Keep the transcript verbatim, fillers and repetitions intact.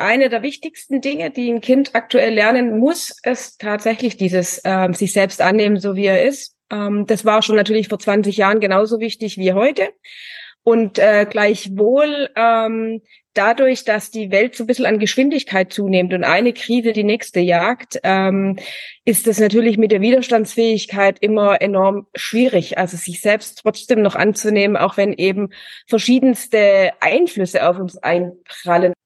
eine der wichtigsten Dinge, die ein Kind aktuell lernen muss, ist tatsächlich dieses ähm, sich selbst annehmen, so wie er ist. Ähm, das war schon natürlich vor zwanzig Jahren genauso wichtig wie heute. Und äh, gleichwohl ähm, dadurch, dass die Welt so ein bisschen an Geschwindigkeit zunimmt und eine Krise die nächste jagt, ähm, ist es natürlich mit der Widerstandsfähigkeit immer enorm schwierig, also sich selbst trotzdem noch anzunehmen, auch wenn eben verschiedenste Einflüsse auf uns einprallen.